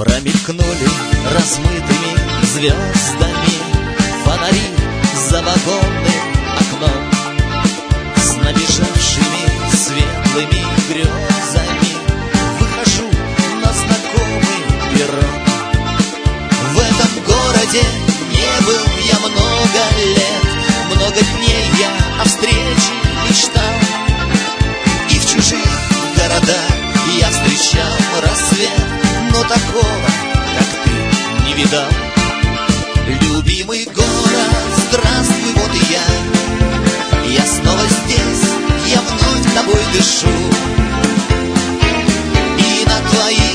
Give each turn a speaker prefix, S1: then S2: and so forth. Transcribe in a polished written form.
S1: Промелькнули размытыми звездами фонари за вагонным окном. С набежавшими светлыми грезами выхожу на знакомый перрон. В этом городе не был я много лет, много дней я о встрече мечтал. И в чужих городах я встречал рассвет, но такого, как ты, не видал. Любимый город, здравствуй, вот и я снова здесь, я вновь тобой дышу. И на твои